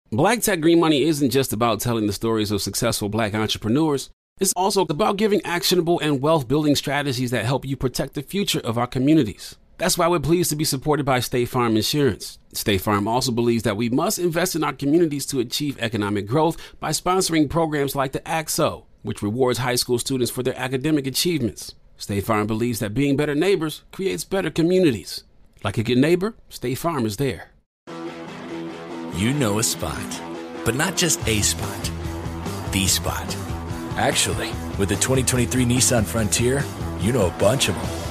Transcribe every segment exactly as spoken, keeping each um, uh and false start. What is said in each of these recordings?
Black Tech Green Money isn't just about telling the stories of successful Black entrepreneurs. It's also about giving actionable and wealth-building strategies that help you protect the future of our communities. That's why we're pleased to be supported by State Farm Insurance. State Farm also believes that we must invest in our communities to achieve economic growth by sponsoring programs like the A C S O, which rewards high school students for their academic achievements. State Farm believes that being better neighbors creates better communities. Like a good neighbor, State Farm is there. You know a spot, but not just a spot, the spot. Actually, with the twenty twenty-three Nissan Frontier, you know a bunch of them.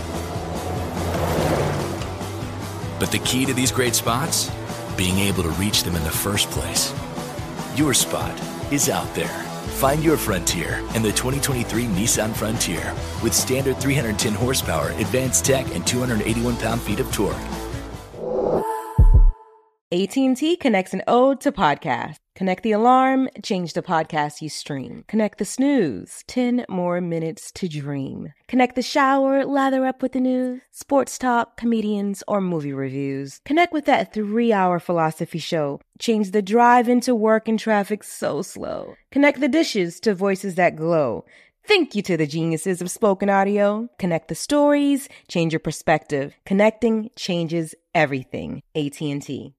But the key to these great spots? Being able to reach them in the first place. Your spot is out there. Find your Frontier in the twenty twenty-three Nissan Frontier with standard three hundred ten horsepower, advanced tech, and two hundred eighty-one pound-feet of torque. A T and T connects an ode to podcasts. Connect the alarm, change the podcast you stream. Connect the snooze, ten more minutes to dream. Connect the shower, lather up with the news, sports talk, comedians, or movie reviews. Connect with that three-hour philosophy show. Change the drive into work and traffic so slow. Connect the dishes to voices that glow. Thank you to the geniuses of spoken audio. Connect the stories, change your perspective. Connecting changes everything. A T and T.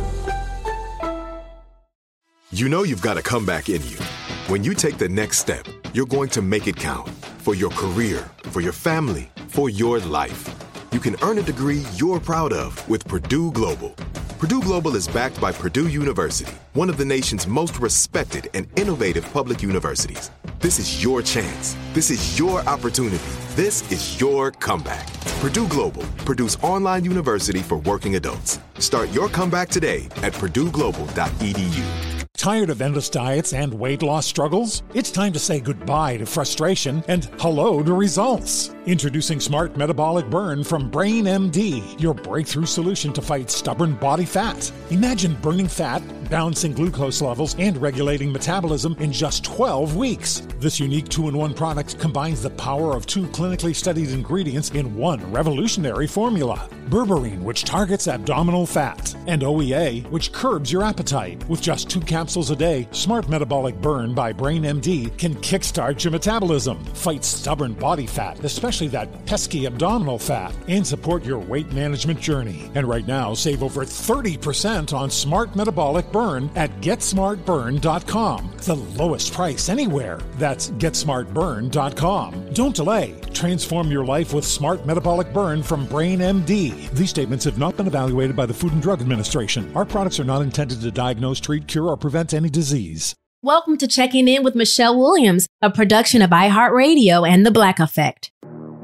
You know you've got a comeback in you. When you take the next step, you're going to make it count. For your career, for your family, for your life. You can earn a degree you're proud of with Purdue Global. Purdue Global is backed by Purdue University, one of the nation's most respected and innovative public universities. This is your chance. This is your opportunity. This is your comeback. Purdue Global, Purdue's online university for working adults. Start your comeback today at purdue global dot e d u. Tired of endless diets and weight loss struggles? It's time to say goodbye to frustration and hello to results. Introducing Smart Metabolic Burn from Brain M D, your breakthrough solution to fight stubborn body fat. Imagine burning fat, balancing glucose levels, and regulating metabolism in just twelve weeks. This unique two-in-one product combines the power of two clinically studied ingredients in one revolutionary formula. Berberine, which targets abdominal fat, and O E A, which curbs your appetite. With just two capsules a day, Smart Metabolic Burn by Brain M D can kickstart your metabolism, fight stubborn body fat, especially that pesky abdominal fat, and support your weight management journey. And right now, save over thirty percent on Smart Metabolic Burn at get smart burn dot com. The lowest price anywhere. That's get smart burn dot com. Don't delay. Transform your life with Smart Metabolic Burn from Brain M D. These statements have not been evaluated by the Food and Drug Administration. Our products are not intended to diagnose, treat, cure, or prevent any disease. Welcome to Checking In with Michelle Williams, a production of iHeartRadio and The Black Effect.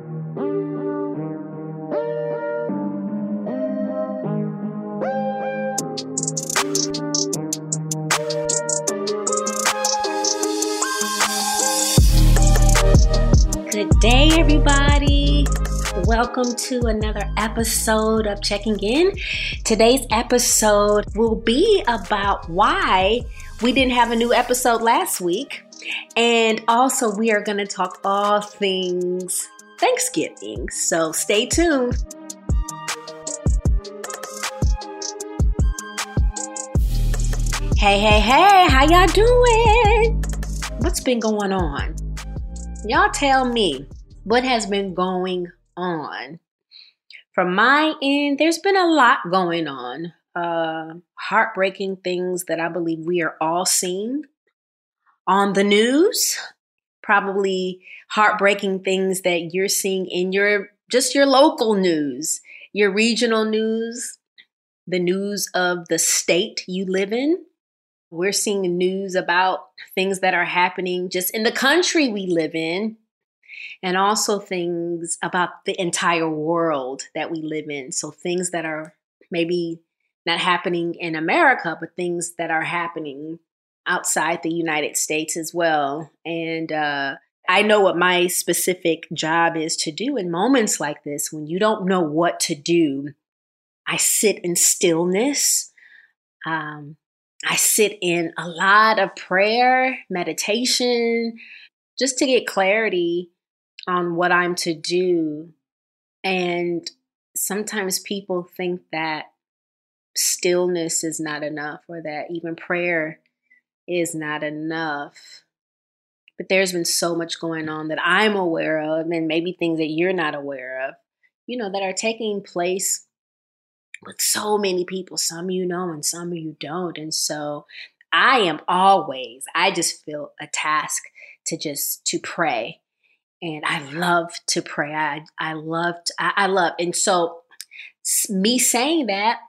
Good day, everybody. Welcome to another episode of Checking In. Today's episode will be about why we didn't have a new episode last week. And also, we are going to talk all things Thanksgiving. So stay tuned. Hey, hey, hey, how y'all doing? What's been going on? Y'all tell me what has been going on. From my end, there's been a lot going on. Uh, heartbreaking things that I believe we are all seeing on the news. Probably heartbreaking things that you're seeing in your just your local news, your regional news, the news of the state you live in. We're seeing news about things that are happening just in the country we live in, and also things about the entire world that we live in. So things that are maybe not happening in America, but things that are happening outside the United States as well. And uh, I know what my specific job is to do in moments like this, when you don't know what to do. I sit in stillness. Um, I sit in a lot of prayer, meditation, just to get clarity on what I'm to do. And sometimes people think that stillness is not enough, or that even prayer is not enough. But there's been so much going on that I'm aware of, and maybe things that you're not aware of, you know, that are taking place with so many people. Some you know and some you don't. And so I am always, I just feel a task to just to pray. And I love to pray. I, I love, to, I, I love. And so me saying that,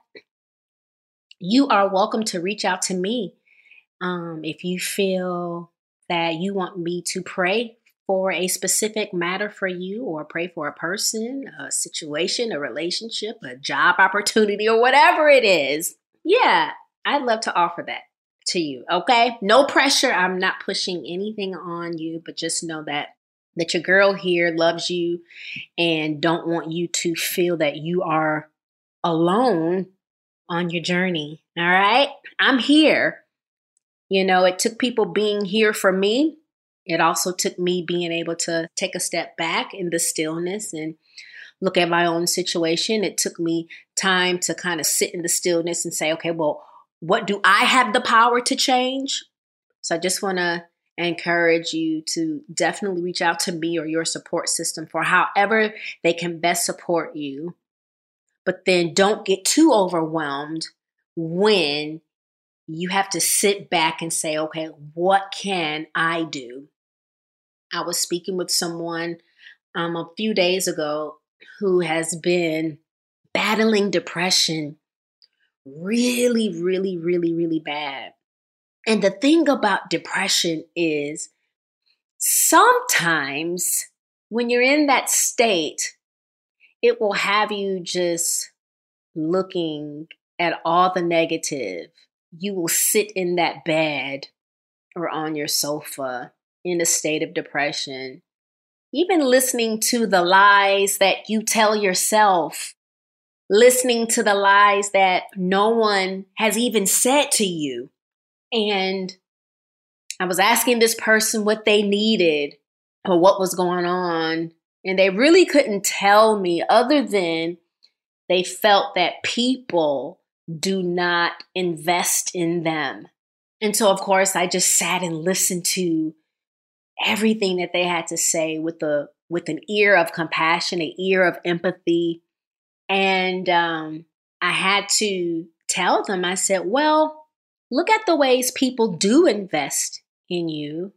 you are welcome to reach out to me. Um, if you feel that you want me to pray for a specific matter for you, or pray for a person, a situation, a relationship, a job opportunity, or whatever it is, yeah, I'd love to offer that to you. Okay. No pressure. I'm not pushing anything on you, but just know that that your girl here loves you and don't want you to feel that you are alone on your journey. All right. I'm here. You know, it took people being here for me. It also took me being able to take a step back in the stillness and look at my own situation. It took me time to kind of sit in the stillness and say, okay, well, what do I have the power to change? So I just want to encourage you to definitely reach out to me or your support system for however they can best support you. But then don't get too overwhelmed when you have to sit back and say, okay, what can I do? I was speaking with someone um, a few days ago who has been battling depression really, really, really, really bad. And the thing about depression is sometimes when you're in that state, it will have you just looking at all the negative. You will sit in that bed or on your sofa in a state of depression, even listening to the lies that you tell yourself, listening to the lies that no one has even said to you. And I was asking this person what they needed or what was going on, and they really couldn't tell me other than they felt that people do not invest in them. And so, of course, I just sat and listened to everything that they had to say with a with an ear of compassion, an ear of empathy. And um, I had to tell them, I said, well, look at the ways people do invest in you.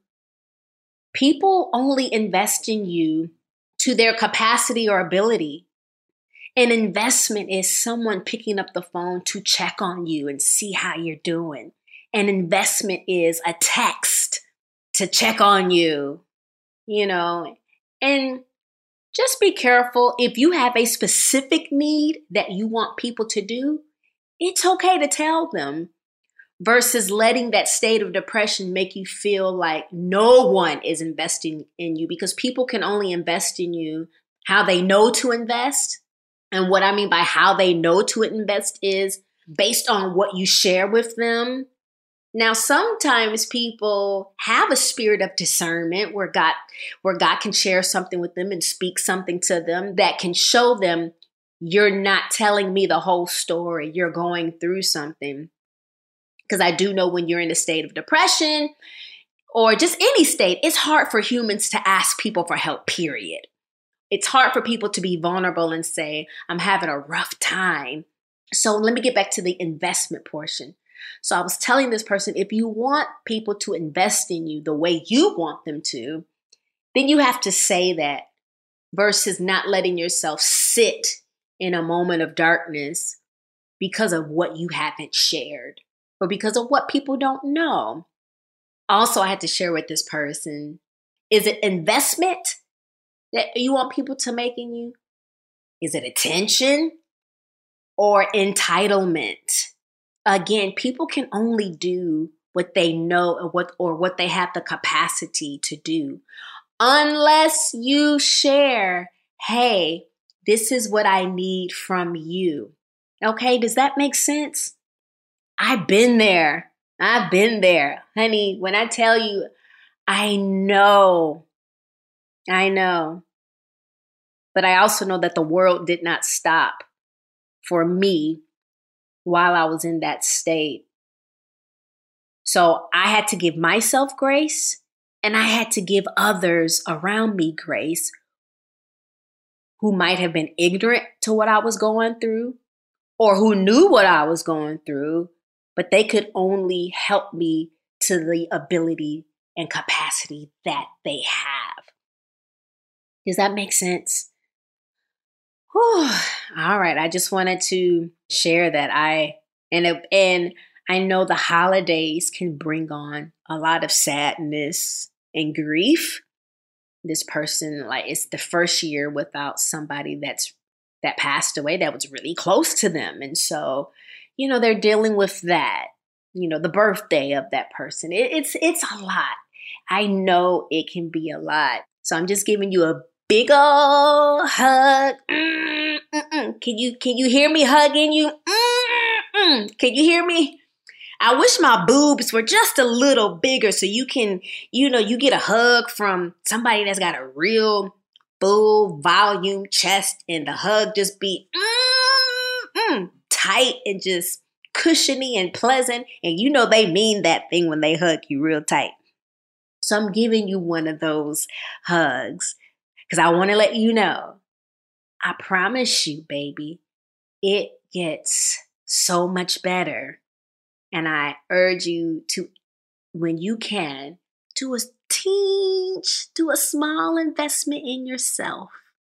People only invest in you to their capacity or ability. An investment is someone picking up the phone to check on you and see how you're doing. An investment is a text to check on you, you know, and just be careful. If you have a specific need that you want people to do, it's okay to tell them versus letting that state of depression make you feel like no one is investing in you, because people can only invest in you how they know to invest. And what I mean by how they know to invest is based on what you share with them. Now, sometimes people have a spirit of discernment where God, where God can share something with them and speak something to them that can show them, you're not telling me the whole story. You're going through something. Because I do know when you're in a state of depression or just any state, it's hard for humans to ask people for help, period. It's hard for people to be vulnerable and say, I'm having a rough time. So let me get back to the investment portion. So I was telling this person, if you want people to invest in you the way you want them to, then you have to say that versus not letting yourself sit in a moment of darkness because of what you haven't shared or because of what people don't know. Also, I had to share with this person, is it investment that you want people to make in you? Is it attention or entitlement? Again, people can only do what they know or what or what they have the capacity to do. Unless you share, hey, this is what I need from you. Okay, does that make sense? I've been there. I've been there. Honey, when I tell you, I know. I know. But I also know that the world did not stop for me while I was in that state. So I had to give myself grace, and I had to give others around me grace who might have been ignorant to what I was going through or who knew what I was going through, but they could only help me to the ability and capacity that they have. Does that make sense? Whew. All right. I just wanted to share that. I and it, and I know the holidays can bring on a lot of sadness and grief. This person, like, it's the first year without somebody that's that passed away that was really close to them. And so, you know, they're dealing with that, you know, the birthday of that person. It, it's it's a lot. I know it can be a lot. So I'm just giving you a big old hug. Mm-mm-mm. Can you can you hear me hugging you? Mm-mm. Can you hear me? I wish my boobs were just a little bigger so you can, you know, you get a hug from somebody that's got a real full volume chest and the hug just be mm-mm, tight and just cushiony and pleasant. And you know they mean that thing when they hug you real tight. So I'm giving you one of those hugs because I want to let you know, I promise you, baby, it gets so much better. And I urge you to, when you can, do a teeny, do a small investment in yourself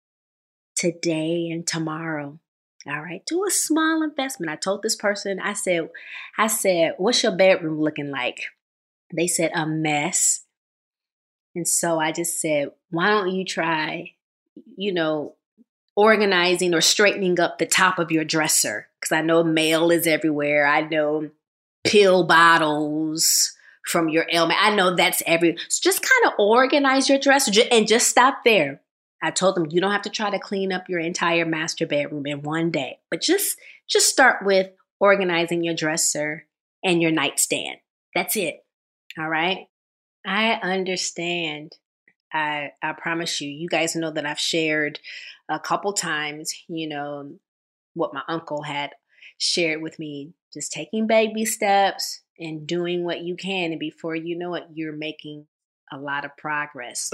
today and tomorrow. All right, do a small investment. I told this person, I said, I said, what's your bedroom looking like? They said, a mess. And so I just said, why don't you try, you know, organizing or straightening up the top of your dresser? Because I know mail is everywhere. I know pill bottles from your ailment. I know that's every. So just kind of organize your dresser and just stop there. I told them you don't have to try to clean up your entire master bedroom in one day, but just just start with organizing your dresser and your nightstand. That's it. All right. I understand. I I promise you. You guys know that I've shared a couple times, you know, what my uncle had shared with me. Just taking baby steps and doing what you can. And before you know it, you're making a lot of progress.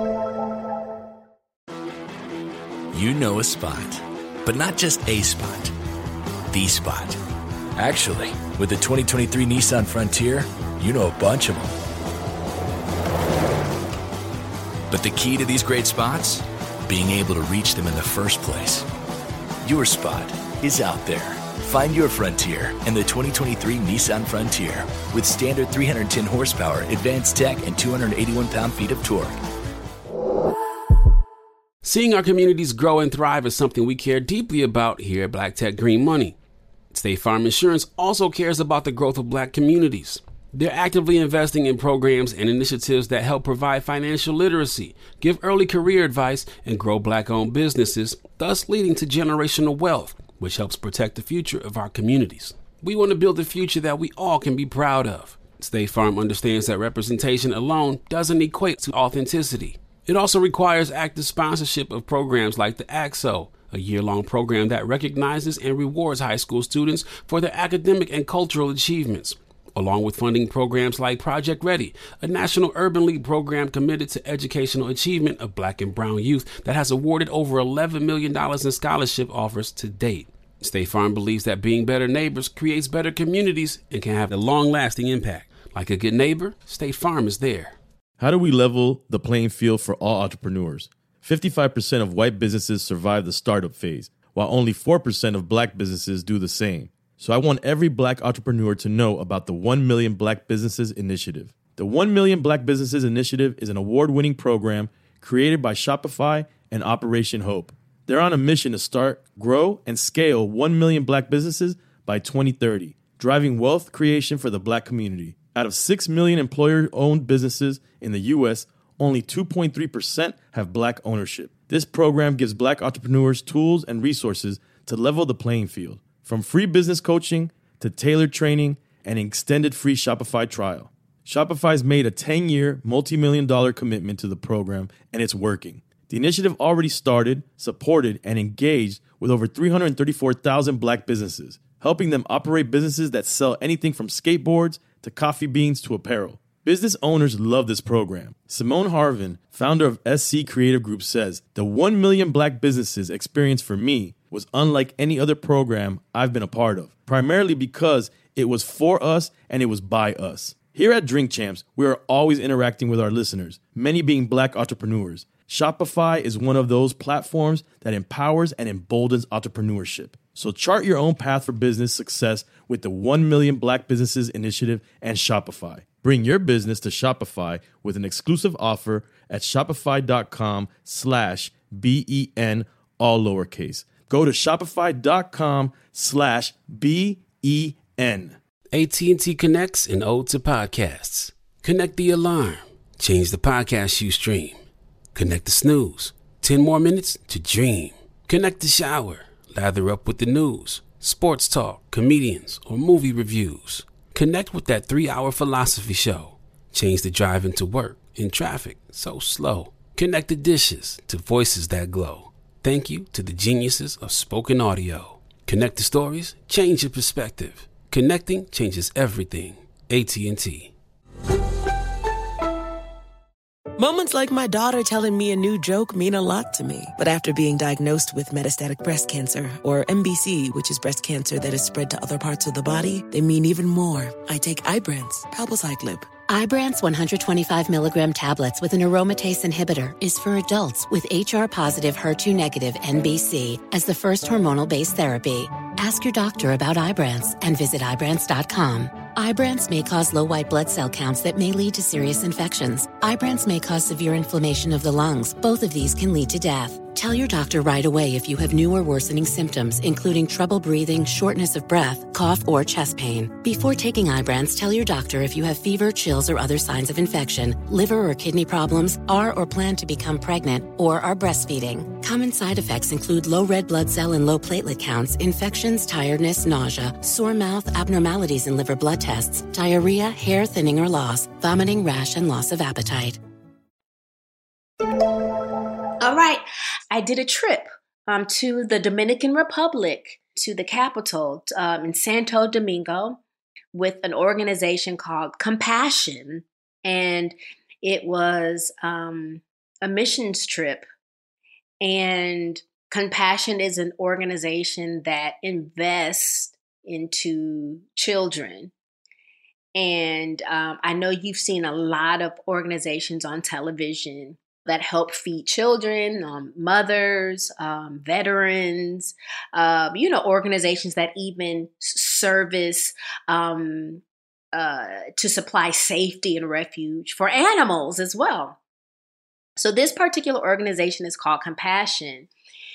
You know a spot, but not just a spot, the spot. Actually, with the twenty twenty-three Nissan Frontier, you know a bunch of them. But the key to these great spots? Being able to reach them in the first place. Your spot is out there. Find your frontier in the twenty twenty-three Nissan Frontier with standard three hundred ten horsepower, advanced tech, and two hundred eighty-one pound-feet of torque. Seeing our communities grow and thrive is something we care deeply about here at Black Tech Green Money. State Farm Insurance also cares about the growth of Black communities. They're actively investing in programs and initiatives that help provide financial literacy, give early career advice, and grow Black-owned businesses, thus leading to generational wealth, which helps protect the future of our communities. We want to build a future that we all can be proud of. State Farm understands that representation alone doesn't equate to authenticity. It also requires active sponsorship of programs like the A X O, a year-long program that recognizes and rewards high school students for their academic and cultural achievements, along with funding programs like Project Ready, a National Urban League program committed to educational achievement of Black and brown youth that has awarded over eleven million dollars in scholarship offers to date. State Farm believes that being better neighbors creates better communities and can have a long-lasting impact. Like a good neighbor, State Farm is there. How do we level the playing field for all entrepreneurs? fifty-five percent of white businesses survive the startup phase, while only four percent of Black businesses do the same. So I want every Black entrepreneur to know about the one million Black Businesses Initiative. The one million Black Businesses Initiative is an award-winning program created by Shopify and Operation Hope. They're on a mission to start, grow, and scale one million Black businesses by twenty thirty, driving wealth creation for the Black community. Out of six million employer-owned businesses in the U S, only two point three percent have Black ownership. This program gives Black entrepreneurs tools and resources to level the playing field, from free business coaching to tailored training and an extended free Shopify trial. Shopify's made a ten-year, multi-million dollar commitment to the program, and it's working. The initiative already started, supported, and engaged with over three hundred thirty-four thousand Black businesses. helping them operate businesses that sell anything from skateboards to coffee beans to apparel. Business owners love this program. Simone Harvin, founder of S C Creative Group, says, the one million Black businesses experience for me was unlike any other program I've been a part of, primarily because it was for us and it was by us. Here at Drink Champs, we are always interacting with our listeners, many being Black entrepreneurs. Shopify is one of those platforms that empowers and emboldens entrepreneurship. So chart your own path for business success with the one million Black Businesses Initiative and Shopify. Bring your business to Shopify with an exclusive offer at shopify.com slash B-E-N, all lowercase. Go to shopify.com slash B-E-N. A T and T connects an ode to podcasts. Connect the alarm. Change the podcast you stream. Connect the snooze. ten more minutes to dream. Connect the shower. Lather up with the news, sports talk, comedians, or movie reviews. Connect with that three-hour philosophy show. Change the drive into work in traffic so slow. Connect the dishes to voices that glow. Thank you to the geniuses of spoken audio. Connect the stories, change your perspective. Connecting changes everything. A T and T. Moments like my daughter telling me a new joke mean a lot to me. But after being diagnosed with metastatic breast cancer, or M B C, which is breast cancer that is spread to other parts of the body, they mean even more. I take Ibrance, palbociclib. Ibrance one hundred twenty-five milligram tablets with an aromatase inhibitor is for adults with H R-positive, H E R two negative M B C as the first hormonal-based therapy. Ask your doctor about Ibrance and visit Ibrance dot com. Ibrance may cause low white blood cell counts that may lead to serious infections. Ibrance may cause severe inflammation of the lungs. Both of these can lead to death. Tell your doctor right away if you have new or worsening symptoms, including trouble breathing, shortness of breath, cough, or chest pain. Before taking Ibrance, tell your doctor if you have fever, chills, or other signs of infection, liver or kidney problems, are or plan to become pregnant, or are breastfeeding. Common side effects include low red blood cell and low platelet counts, infections, tiredness, nausea, sore mouth, abnormalities in liver blood tests, diarrhea, hair thinning or loss, vomiting, rash, and loss of appetite. All right, I did a trip um, to the Dominican Republic, to the capital um, in Santo Domingo, with an organization called Compassion. And it was um, a missions trip. And Compassion is an organization that invests into children. And um, I know you've seen a lot of organizations on television that help feed children, um, mothers, um, veterans, uh, you know, organizations that even service um, uh, to supply safety and refuge for animals as well. So this particular organization is called Compassion.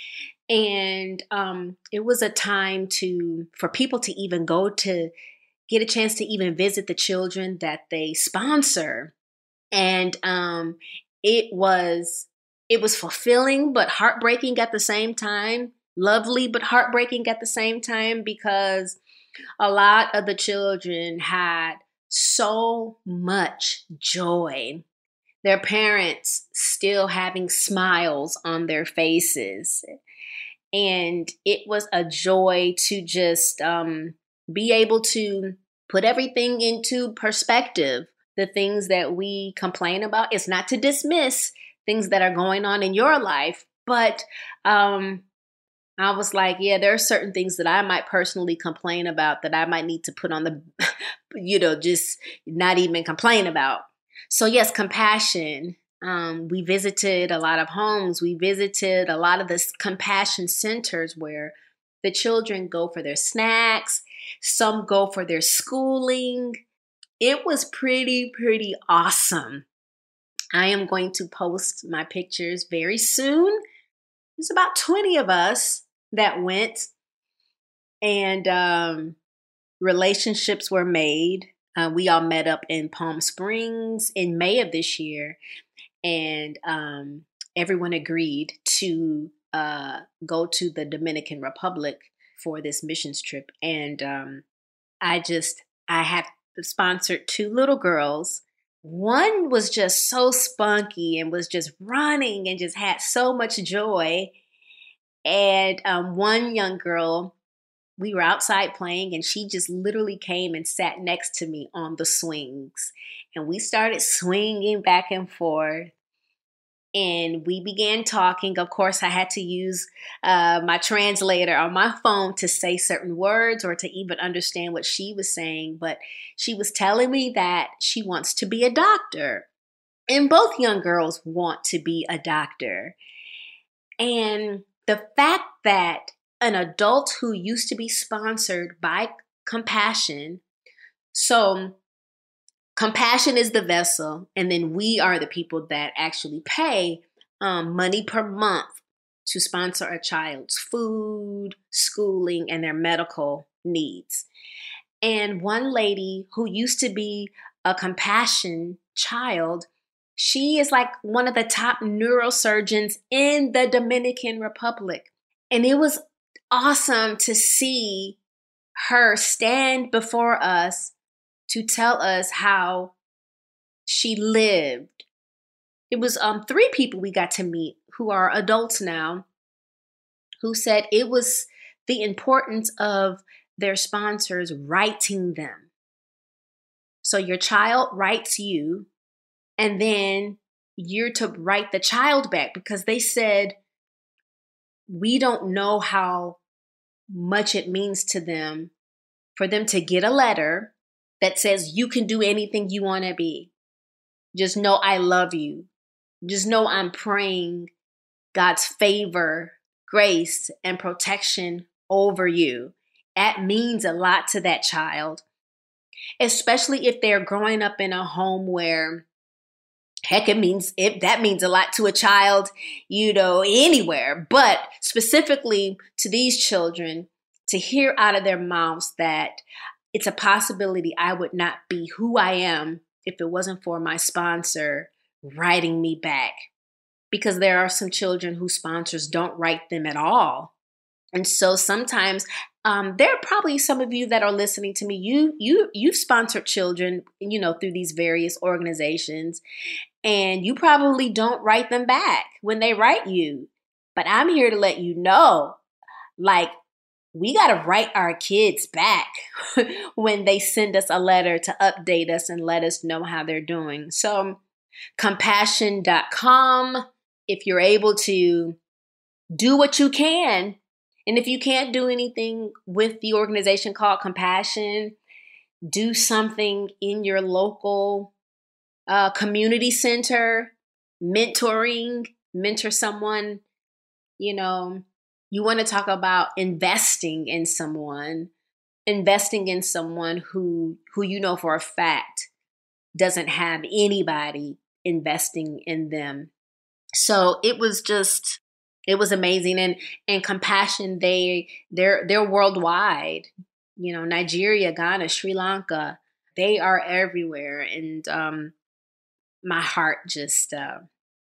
And um, it was a time to for people to even go to get a chance to even visit the children that they sponsor. And um, it was it was fulfilling but heartbreaking at the same time, lovely but heartbreaking at the same time, because a lot of the children had so much joy. Their parents still having smiles on their faces. And it was a joy to just um, be able to put everything into perspective. The things that we complain about, it's not to dismiss things that are going on in your life, but um, I was like, yeah, there are certain things that I might personally complain about that I might need to put on the, you know, just not even complain about. So yes, Compassion. Um, we visited a lot of homes. We visited a lot of the compassion centers where the children go for their snacks. Some go for their schooling. It was pretty, pretty awesome. I am going to post my pictures very soon. There's about twenty of us that went, and um, relationships were made. Uh, we all met up in Palm Springs in May of this year, and um, everyone agreed to uh, go to the Dominican Republic for this missions trip. And um, I just, I have sponsored two little girls. One was just so spunky and was just running and just had so much joy. And um, one young girl we were outside playing, and she just literally came and sat next to me on the swings. And we started swinging back and forth. And we began talking. Of course, I had to use uh, my translator on my phone to say certain words or to even understand what she was saying. But she was telling me that she wants to be a doctor. And both young girls want to be a doctor. And the fact that an adult who used to be sponsored by Compassion, so Compassion is the vessel, and then we are the people that actually pay um, money per month to sponsor a child's food, schooling, and their medical needs. And one lady who used to be a Compassion child, she is like one of the top neurosurgeons in the Dominican Republic. And it was awesome to see her stand before us to tell us how she lived. It was um, three people we got to meet who are adults now, who said it was the importance of their sponsors writing them. So your child writes you, and then you're to write the child back, because they said, we don't know how much it means to them for them to get a letter that says you can do anything you want to be. Just know I love you. Just know I'm praying God's favor, grace, and protection over you. That means a lot to that child, especially if they're growing up in a home where, heck, it means it, that means a lot to a child, you know, anywhere. But specifically to these children, to hear out of their mouths that it's a possibility I would not be who I am if it wasn't for my sponsor writing me back. Because there are some children whose sponsors don't write them at all. And so sometimes um, there are probably some of you that are listening to me. You, you, you've sponsored children, you know, through these various organizations, and you probably don't write them back when they write you. But I'm here to let you know, like, we got to write our kids back when they send us a letter to update us and let us know how they're doing. So compassion dot com, if you're able to do what you can. And if you can't do anything with the organization called Compassion, do something in your local uh, community center, mentoring, mentor someone, you know. You want to talk about investing in someone, investing in someone who who you know for a fact doesn't have anybody investing in them. So it was just, it was amazing. And and Compassion, they they're they're worldwide. You know, Nigeria, Ghana, Sri Lanka, they are everywhere. And um, my heart just uh,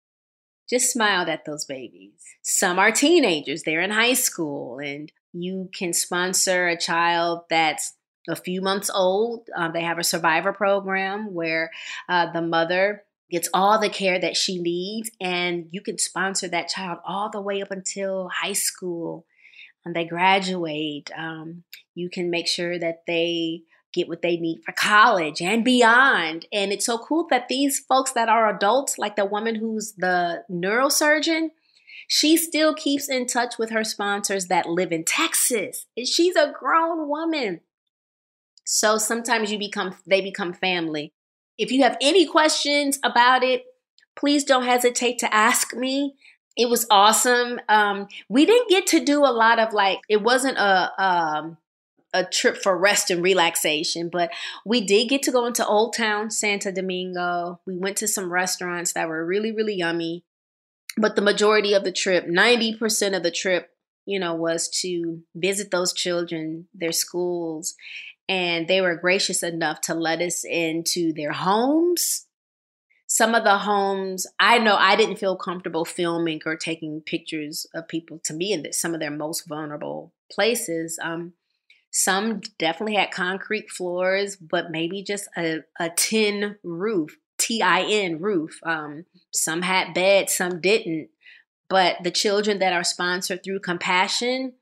just smiled at those babies. Some are teenagers, they're in high school, and you can sponsor a child that's a few months old. Um, they have a survivor program where uh, the mother gets all the care that she needs, and you can sponsor that child all the way up until high school. And they graduate. Um, you can make sure that they get what they need for college and beyond. And it's so cool that these folks that are adults, like the woman who's the neurosurgeon, she still keeps in touch with her sponsors that live in Texas. And she's a grown woman. So sometimes you become, they become family. If you have any questions about it, please don't hesitate to ask me. It was awesome. Um, we didn't get to do a lot of like, it wasn't a, um, a trip for rest and relaxation, but we did get to go into Old Town Santo Domingo. We went to some restaurants that were really, really yummy. But the majority of the trip, ninety percent of the trip, you know, was to visit those children, their schools. And they were gracious enough to let us into their homes. Some of the homes, I know I didn't feel comfortable filming or taking pictures of people to be in some of their most vulnerable places. Um, some definitely had concrete floors, but maybe just a, a tin roof, T I N roof. Um, some had beds, some didn't. But the children that are sponsored through Compassion,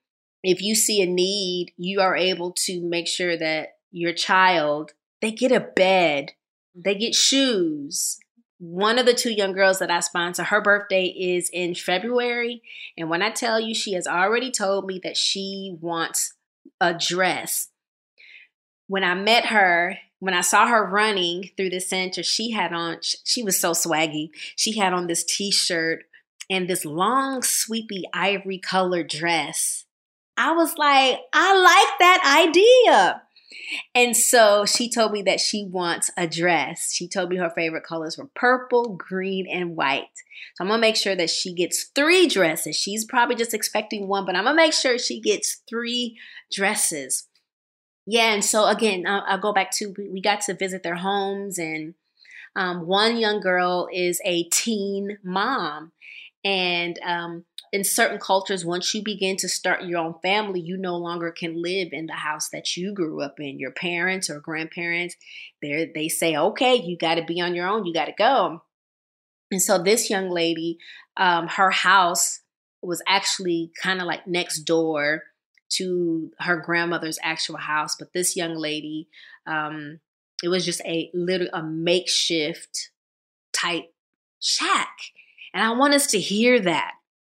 if you see a need, you are able to make sure that your child, they get a bed, they get shoes. One of the two young girls that I sponsor, her birthday is in February. And when I tell you, she has already told me that she wants a dress. When I met her, when I saw her running through the center, she had on, she was so swaggy. She had on this t-shirt and this long, sweepy ivory colored dress. I was like, I like that idea. And so she told me that she wants a dress. She told me her favorite colors were purple, green, and white. So I'm going to make sure that she gets three dresses. She's probably just expecting one, but I'm going to make sure she gets three dresses. Yeah, and so again, I'll, I'll go back to, we got to visit their homes, and um, one young girl is a teen mom. And um, in certain cultures, once you begin to start your own family, you no longer can live in the house that you grew up in. Your parents or grandparents, they they say, okay, you got to be on your own. You got to go. And so this young lady, um, her house was actually kind of like next door to her grandmother's actual house. But this young lady, um, it was just a little a makeshift type shack. And I want us to hear that.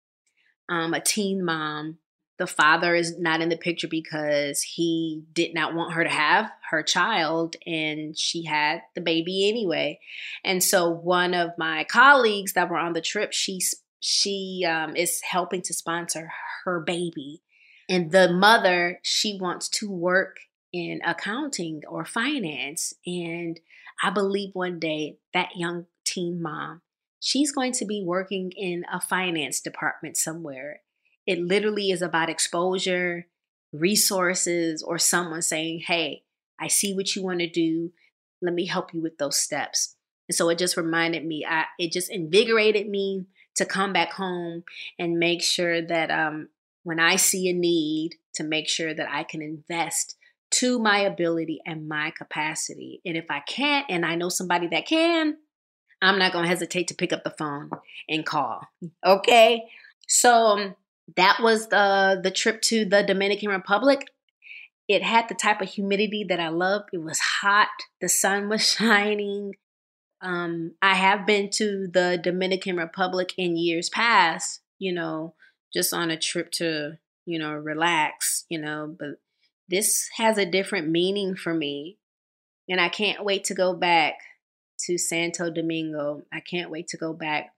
Um, a teen mom, the father is not in the picture because he did not want her to have her child, and she had the baby anyway. And so one of my colleagues that were on the trip, she, she um, is helping to sponsor her baby. And the mother, she wants to work in accounting or finance. And I believe one day that young teen mom, she's going to be working in a finance department somewhere. It literally is about exposure, resources, or someone saying, hey, I see what you want to do. Let me help you with those steps. And so it just reminded me, I, it just invigorated me to come back home and make sure that um, when I see a need, to make sure that I can invest to my ability and my capacity. And if I can't, and I know somebody that can, I'm not going to hesitate to pick up the phone and call. Okay. So um, that was the, the trip to the Dominican Republic. It had the type of humidity that I loved. It was hot. The sun was shining. Um, I have been to the Dominican Republic in years past, you know, just on a trip to, you know, relax, you know, but this has a different meaning for me. And I can't wait to go back to Santo Domingo. I can't wait to go back.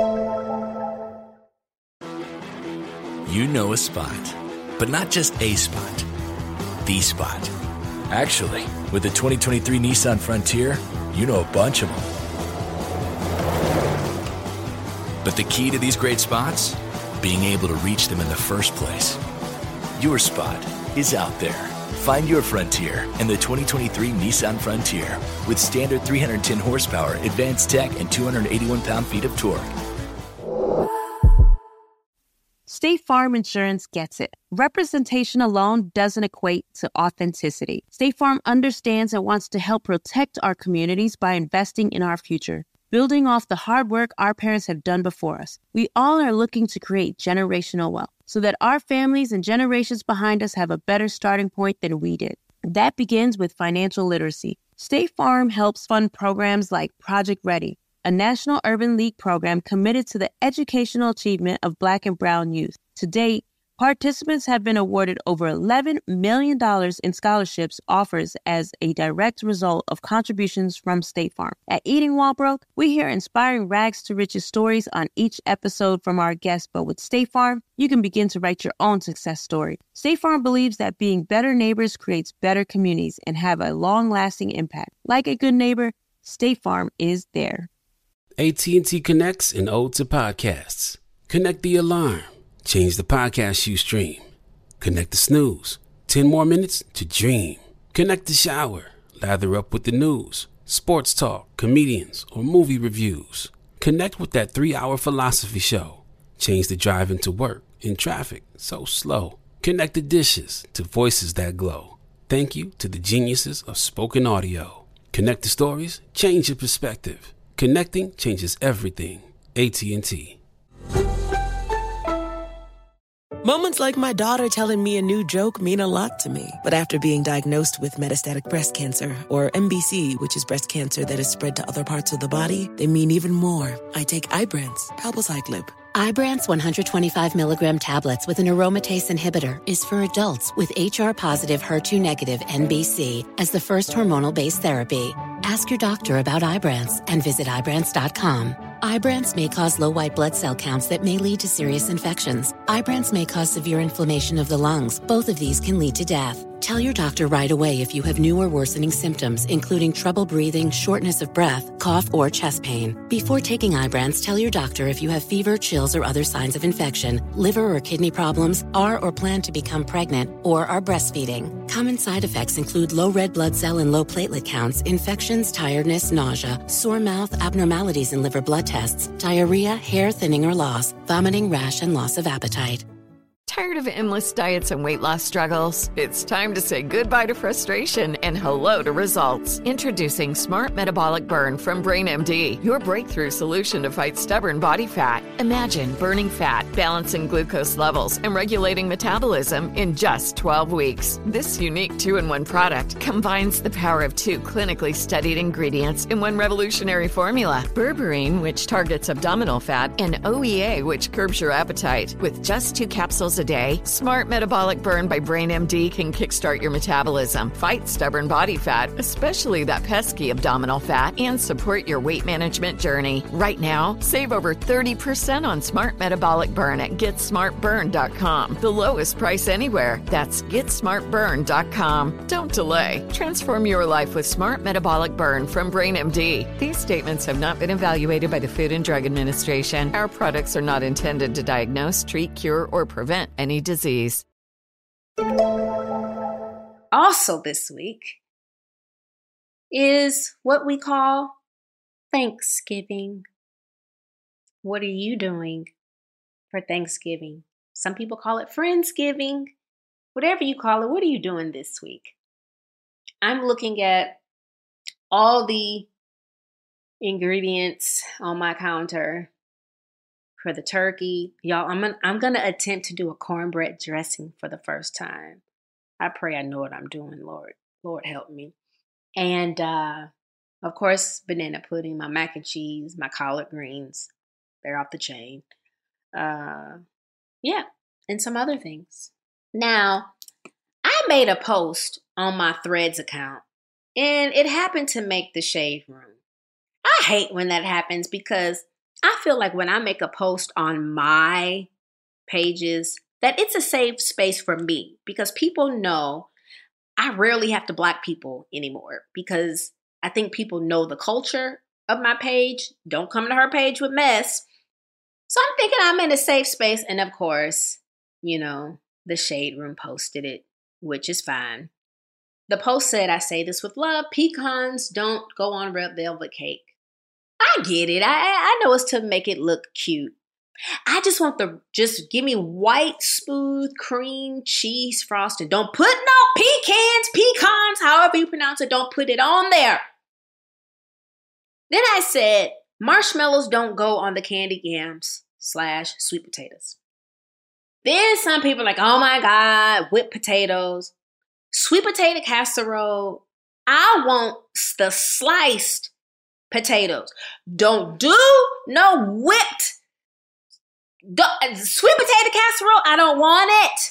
You know a spot, but not just a spot, the spot. Actually, with the twenty twenty-three Nissan Frontier, you know a bunch of them. But the key to these great spots? Being able to reach them in the first place. Your spot is out there. Find your frontier in the twenty twenty-three Nissan Frontier with standard three hundred ten horsepower, advanced tech, and two hundred eighty-one pound-feet of torque. State Farm Insurance gets it. Representation alone doesn't equate to authenticity. State Farm understands and wants to help protect our communities by investing in our future, building off the hard work our parents have done before us. We all are looking to create generational wealth so that our families and generations behind us have a better starting point than we did. That begins with financial literacy. State Farm helps fund programs like Project Ready, a National Urban League program committed to the educational achievement of Black and Brown youth. To date, participants have been awarded over eleven million dollars in scholarships offers as a direct result of contributions from State Farm. At Eating While Broke, we hear inspiring rags to riches stories on each episode from our guests, but with State Farm, you can begin to write your own success story. State Farm believes that being better neighbors creates better communities and have a long-lasting impact. Like a good neighbor, State Farm is there. A T and T connects an ode to podcasts. Connect the alarm. Change the podcast you stream. Connect the snooze. Ten more minutes to dream. Connect the shower. Lather up with the news, sports talk, comedians, or movie reviews. Connect with that three-hour philosophy show. Change the drive into work in traffic so slow. Connect the dishes to voices that glow. Thank you to the geniuses of spoken audio. Connect the stories. Change your perspective. Connecting changes everything. A T and T. Moments like my daughter telling me a new joke mean a lot to me. But after being diagnosed with metastatic breast cancer, or M B C, which is breast cancer that is spread to other parts of the body, they mean even more. I take Ibrance, palbociclib. Ibrance one hundred twenty-five milligram tablets with an aromatase inhibitor is for adults with H R-positive, H E R two negative M B C as the first hormonal-based therapy. Ask your doctor about Ibrance and visit Ibrance dot com. Ibrance may cause low white blood cell counts that may lead to serious infections. Ibrance may cause severe inflammation of the lungs. Both of these can lead to death. Tell your doctor right away if you have new or worsening symptoms, including trouble breathing, shortness of breath, cough, or chest pain. Before taking Ibrance, tell your doctor if you have fever, chills, or other signs of infection, liver or kidney problems, are or plan to become pregnant, or are breastfeeding. Common side effects include low red blood cell and low platelet counts, infections, tiredness, nausea, sore mouth, abnormalities in liver blood tests, diarrhea, hair thinning or loss, vomiting, rash, and loss of appetite. Tired of endless diets and weight loss struggles? It's time to say goodbye to frustration and hello to results. Introducing Smart Metabolic Burn from BrainMD, your breakthrough solution to fight stubborn body fat. Imagine burning fat, balancing glucose levels, and regulating metabolism in just twelve weeks. This unique two-in-one product combines the power of two clinically studied ingredients in one revolutionary formula. Berberine, which targets abdominal fat, and O E A, which curbs your appetite. With just two capsules a day, Smart Metabolic Burn by BrainMD can kickstart your metabolism, fight stubborn body fat, especially that pesky abdominal fat, and support your weight management journey. Right now, save over thirty percent on Smart Metabolic Burn at get smart burn dot com. The lowest price anywhere. That's get smart burn dot com. Don't delay. Transform your life with Smart Metabolic Burn from BrainMD. These statements have not been evaluated by the Food and Drug Administration. Our products are not intended to diagnose, treat, cure, or prevent any disease. Also this week is what we call Thanksgiving. What are you doing for Thanksgiving? Some people call it Friendsgiving. Whatever you call it, what are you doing this week? I'm looking at all the ingredients on my counter for the turkey. Y'all, I'm gonna, I'm gonna attempt to do a cornbread dressing for the first time. I pray I know what I'm doing, Lord. Lord help me. And uh, of course, banana pudding, my mac and cheese, my collard greens. They're off the chain. Uh, yeah, and some other things. Now, I made a post on my Threads account, and it happened to make the shade room. I hate when that happens because I feel like when I make a post on my pages, that it's a safe space for me because people know I rarely have to block people anymore because I think people know the culture of my page. Don't come to her page with mess. So I'm thinking I'm in a safe space. And of course, you know, the Shade Room posted it, which is fine. The post said, I say this with love, pecans don't go on red velvet cake. I get it. I I know it's to make it look cute. I just want the, just give me white, smooth cream cheese frosting. Don't put no pecans, pecans, however you pronounce it. Don't put it on there. Then I said, marshmallows don't go on the candy yams slash sweet potatoes. Then some people are like, oh my God, whipped potatoes, sweet potato casserole. I want the sliced potatoes. Don't do no whipped don't, sweet potato casserole. I don't want it.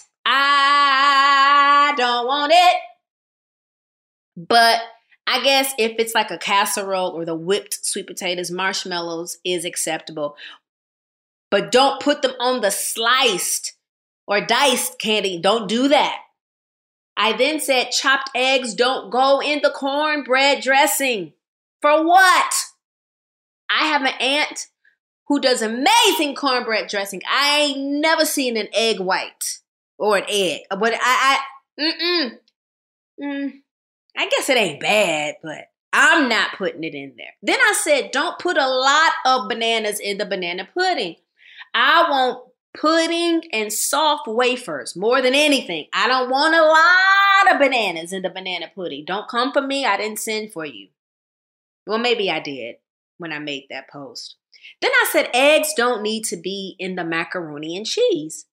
I don't want it. But I guess if it's like a casserole or the whipped sweet potatoes, marshmallows is acceptable. But don't put them on the sliced or diced candy. Don't do that. I then said chopped eggs don't go in the cornbread dressing. For what? I have an aunt who does amazing cornbread dressing. I ain't never seen an egg white or an egg. But I, I mm-mm. Mm, I guess it ain't bad, but I'm not putting it in there. Then I said, don't put a lot of bananas in the banana pudding. I want pudding and soft wafers more than anything. I don't want a lot of bananas in the banana pudding. Don't come for me. I didn't send for you. Well, maybe I did when I made that post. Then I said eggs don't need to be in the macaroni and cheese.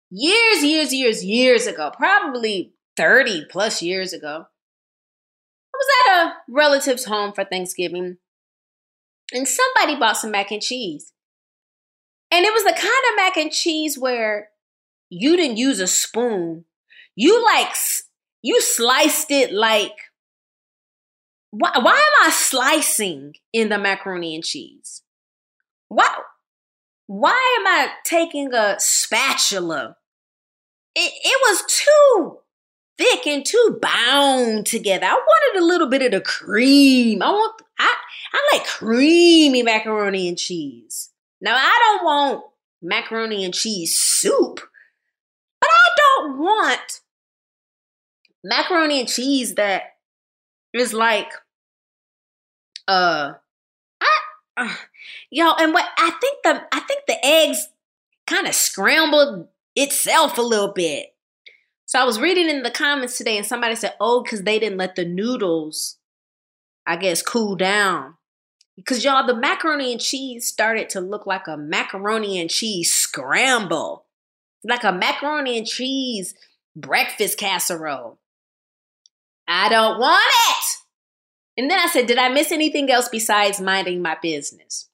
years, years, years, years ago, probably thirty plus years ago, I was at a relative's home for Thanksgiving, and somebody bought some mac and cheese. And it was the kind of mac and cheese where you didn't use a spoon. You like, you sliced it like, why, why am I slicing in the macaroni and cheese? Why, why am I taking a spatula? It, it was too thick and too bound together. I wanted a little bit of the cream. I want, I, I like creamy macaroni and cheese. Now, I don't want macaroni and cheese soup, but I don't want macaroni and cheese that is like, uh, I, uh, yo, and what I think the, I think the eggs kind of scrambled itself a little bit. So I was reading in the comments today and somebody said, oh, because they didn't let the noodles, I guess, cool down. Because, y'all, the macaroni and cheese started to look like a macaroni and cheese scramble. Like a macaroni and cheese breakfast casserole. I don't want it. And then I said, did I miss anything else besides minding my business?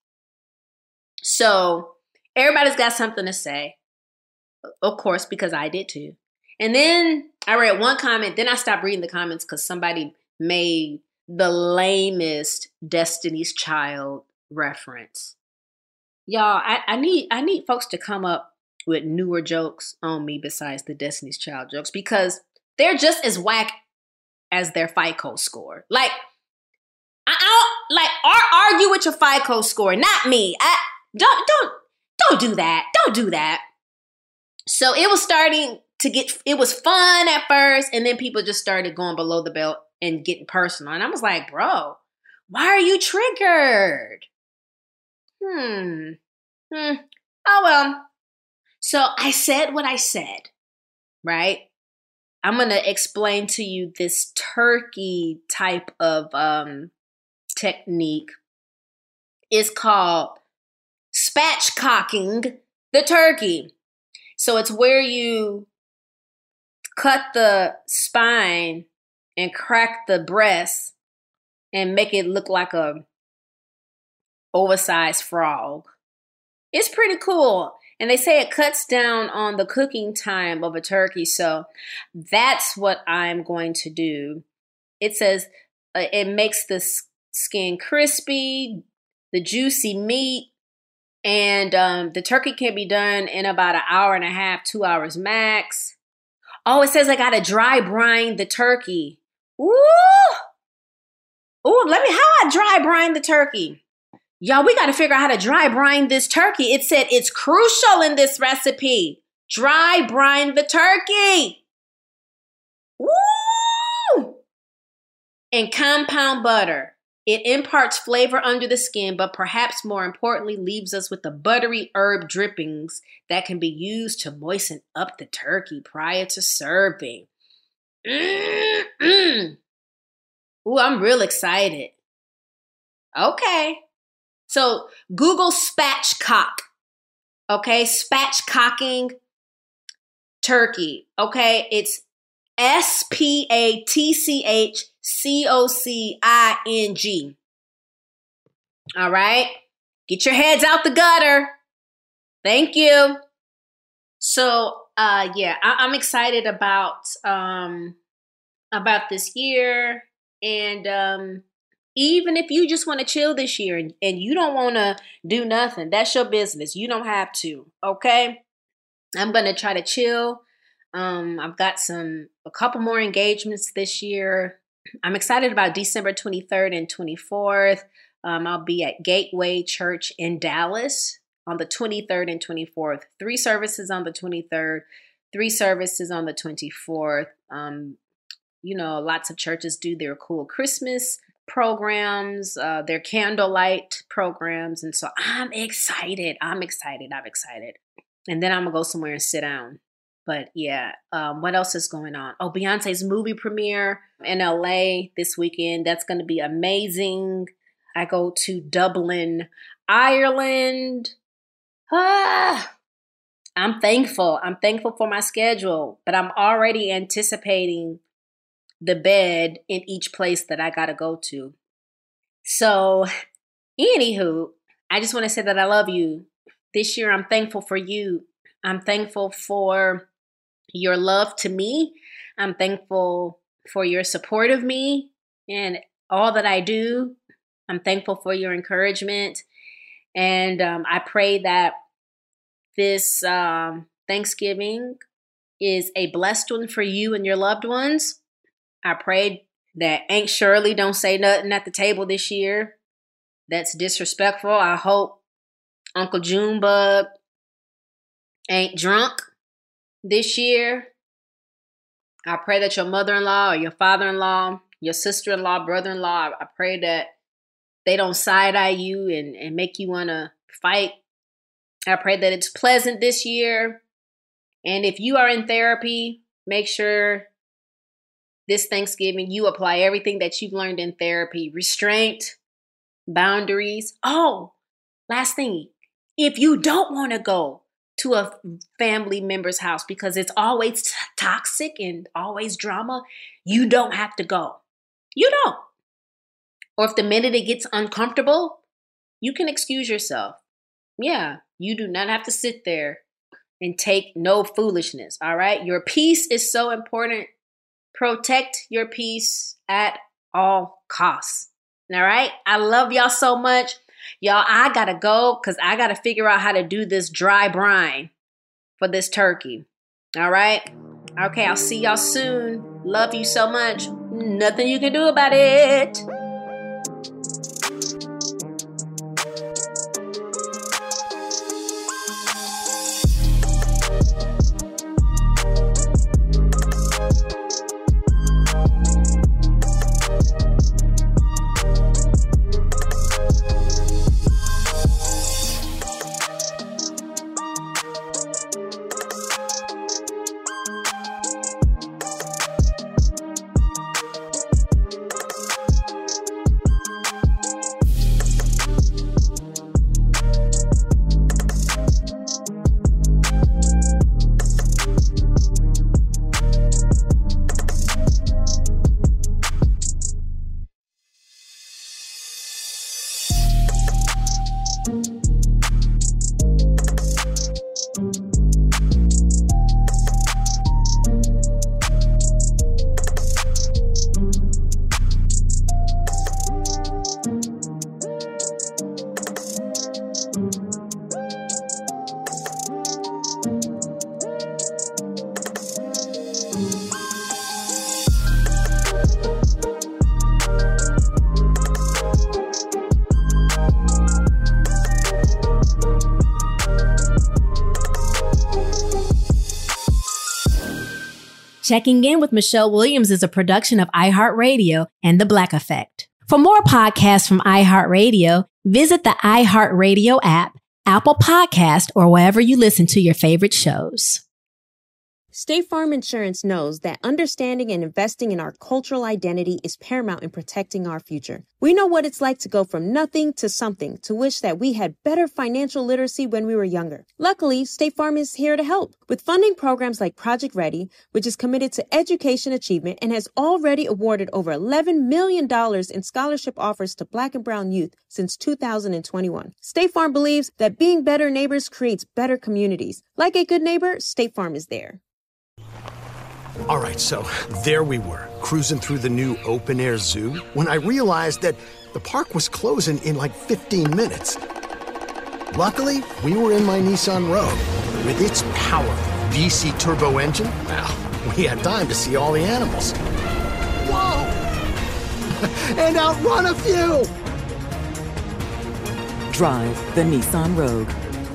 So everybody's got something to say. Of course, because I did too. And then I read one comment. Then I stopped reading the comments because somebody made the lamest Destiny's Child reference. Y'all, I, I need I need folks to come up with newer jokes on me besides the Destiny's Child jokes because they're just as whack as their FICO score. Like, I, I don't like ar- argue with your FICO score, not me. I don't don't don't do that. Don't do that. So it was starting to get, it was fun at first, and then people just started going below the belt and getting personal. And I was like, bro, why are you triggered? Hmm. Hmm. Oh, well. So I said what I said, right? I'm going to explain to you this turkey type of um, technique. It's called spatchcocking the turkey. So it's where you cut the spine and crack the breast and make it look like a oversized frog. It's pretty cool. And they say it cuts down on the cooking time of a turkey. So that's what I'm going to do. It says uh, it makes the skin crispy, the juicy meat, and um, the turkey can be done in about an hour and a half, two hours max. Oh, it says I got to dry brine the turkey. Ooh. Ooh, let me, how I dry brine the turkey? Y'all, we got to figure out how to dry brine this turkey. It said it's crucial in this recipe. Dry brine the turkey. Ooh. And compound butter. It imparts flavor under the skin, but perhaps more importantly, leaves us with the buttery herb drippings that can be used to moisten up the turkey prior to serving. Mm-mm. Ooh, I'm real excited. Okay. So Google spatchcock. Okay, spatchcocking turkey. Okay, it's S P A T C H C O C I N G. All right. Get your heads out the gutter. Thank you. So, uh, yeah, I- I'm excited about um, about this year. And um, even if you just want to chill this year and, and you don't want to do nothing, that's your business. You don't have to. Okay. I'm going to try to chill. Um, I've got some, a couple more engagements this year. I'm excited about December twenty-third and twenty-fourth. Um, I'll be at Gateway Church in Dallas on the twenty-third and twenty-fourth. Three services on the twenty-third, three services on the twenty-fourth. Um, you know, lots of churches do their cool Christmas programs, uh, their candlelight programs. And so I'm excited. I'm excited. I'm excited. And then I'm going to go somewhere and sit down. But yeah, um, what else is going on? Oh, Beyonce's movie premiere in L A this weekend. That's going to be amazing. I go to Dublin, Ireland. Ah, I'm thankful. I'm thankful for my schedule, but I'm already anticipating the bed in each place that I got to go to. So, anywho, I just want to say that I love you. This year, I'm thankful for you. I'm thankful for your love to me. I'm thankful for your support of me and all that I do. I'm thankful for your encouragement. And um, I pray that this um, Thanksgiving is a blessed one for you and your loved ones. I pray that Aunt Shirley don't say nothing at the table this year that's disrespectful. I hope Uncle Junebug ain't drunk this year. I pray that your mother-in-law or your father-in-law, your sister-in-law, brother-in-law, I pray that they don't side-eye you and, and make you want to fight. I pray that it's pleasant this year. And if you are in therapy, make sure this Thanksgiving you apply everything that you've learned in therapy. Restraint, boundaries. Oh, last thing. If you don't want to go to a family member's house because it's always t- toxic and always drama, you don't have to go. You don't. Or if the minute it gets uncomfortable, you can excuse yourself. Yeah, you do not have to sit there and take no foolishness, all right? Your peace is so important. Protect your peace at all costs, all right? I love y'all so much. Y'all, I got to go because I got to figure out how to do this dry brine for this turkey, all right? Okay, I'll see y'all soon. Love you so much. Nothing you can do about it. Checking In with Michelle Williams is a production of iHeartRadio and The Black Effect. For more podcasts from iHeartRadio, visit the iHeartRadio app, Apple Podcast, or wherever you listen to your favorite shows. State Farm Insurance knows that understanding and investing in our cultural identity is paramount in protecting our future. We know what it's like to go from nothing to something, to wish that we had better financial literacy when we were younger. Luckily, State Farm is here to help with funding programs like Project Ready, which is committed to education achievement and has already awarded over eleven million dollars in scholarship offers to Black and Brown youth since two thousand twenty-one. State Farm believes that being better neighbors creates better communities. Like a good neighbor, State Farm is there. All right, so there we were, cruising through the new open-air zoo, when I realized that the park was closing in like fifteen minutes. Luckily, we were in my Nissan Rogue. With its powerful V C turbo engine, well, we had time to see all the animals. Whoa! And outrun a few! Drive the Nissan Rogue.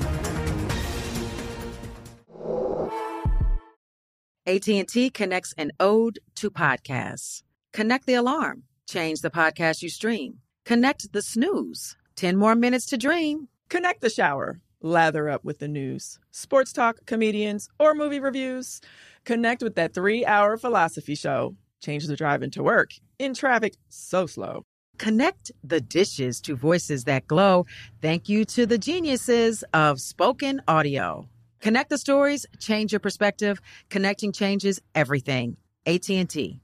A T and T connects an ode to podcasts. Connect the alarm. Change the podcast you stream. Connect the snooze. ten more minutes to dream. Connect the shower. Lather up with the news. Sports talk, comedians, or movie reviews. Connect with that three-hour philosophy show. Change the drive into work. In traffic so slow. Connect the dishes to voices that glow. Thank you to the geniuses of spoken audio. Connect the stories, change your perspective. Connecting changes everything. A T and T.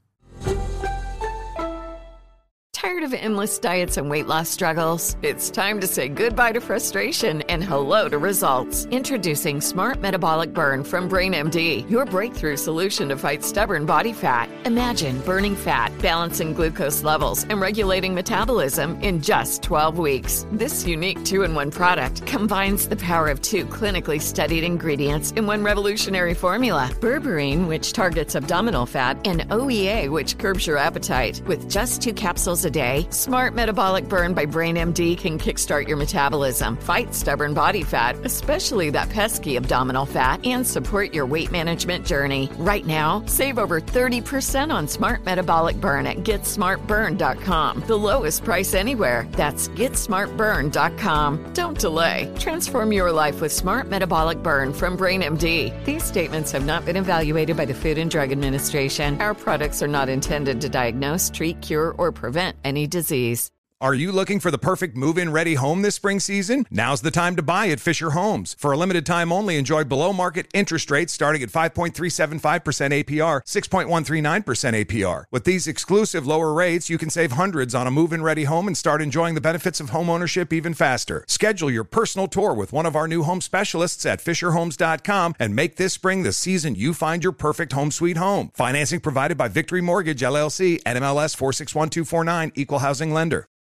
Tired of endless diets and weight loss struggles? It's time to say goodbye to frustration and hello to results. Introducing Smart Metabolic Burn from BrainMD, your breakthrough solution to fight stubborn body fat. Imagine burning fat, balancing glucose levels, and regulating metabolism in just twelve weeks. This unique two-in-one product combines the power of two clinically studied ingredients in one revolutionary formula. Berberine, which targets abdominal fat, and O E A, which curbs your appetite. With just two capsules a day, Smart Metabolic Burn by BrainMD can kickstart your metabolism, fight stubborn body fat, especially that pesky abdominal fat, and support your weight management journey. Right now, save over thirty percent on Smart Metabolic Burn at get smart burn dot com. The lowest price anywhere. That's get smart burn dot com. Don't delay. Transform your life with Smart Metabolic Burn from BrainMD. These statements have not been evaluated by the Food and Drug Administration. Our products are not intended to diagnose, treat, cure, or prevent any disease. Are you looking for the perfect move-in ready home this spring season? Now's the time to buy at Fisher Homes. For a limited time only, enjoy below-market interest rates starting at five point three seven five percent A P R, six point one three nine percent A P R. With these exclusive lower rates, you can save hundreds on a move-in ready home and start enjoying the benefits of home ownership even faster. Schedule your personal tour with one of our new home specialists at fisher homes dot com and make this spring the season you find your perfect home sweet home. Financing provided by Victory Mortgage, L L C, N M L S four six one two four nine, Equal Housing Lender.